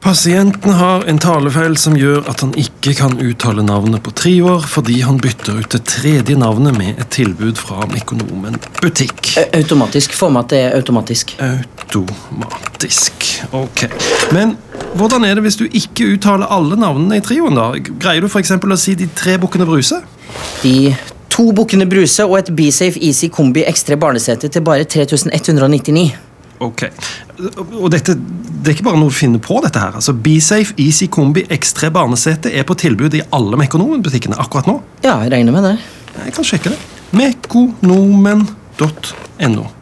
Pasienten har en talefeil som gjør at han ikke kan uttale navnet på 3 år, fordi han bytter ut det tredje navnet med et tilbud fra Mekonomen butikk. Automatisk. Få med at det automatisk. Automatisk. Ok. Men hvordan det hvis du ikke uttaler alle navnene i trioen da? Greier du for eksempel å si de 3 bukkene Bruse? De 2 bukkene Bruse og et BeSafe Easy Kombi ekstra barnesete til bare 3199. Ok. Og det er ikke bare noe å finne på dette her. Altså, BeSafe Easy Kombi ekstra barnesete på tilbud i alle Mekonomen-butikkene akkurat nå. Ja, jeg regner med det. Jeg kan sjekke det. Mekonomen.no